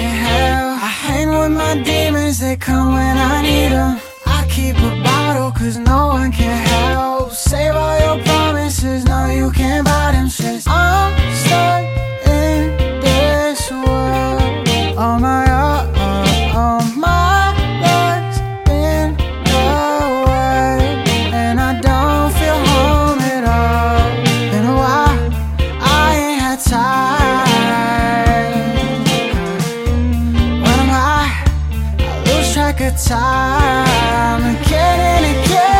get help. I hang with my demons, they come when I need them. I keep a bottle cause no one can help. Save all your promises, no you can't buy them shits. I'm stuck in this world. All my life's been away, and I don't feel home at all. Been a while, I ain't had time. When I'm high, I lose track of time. Again and again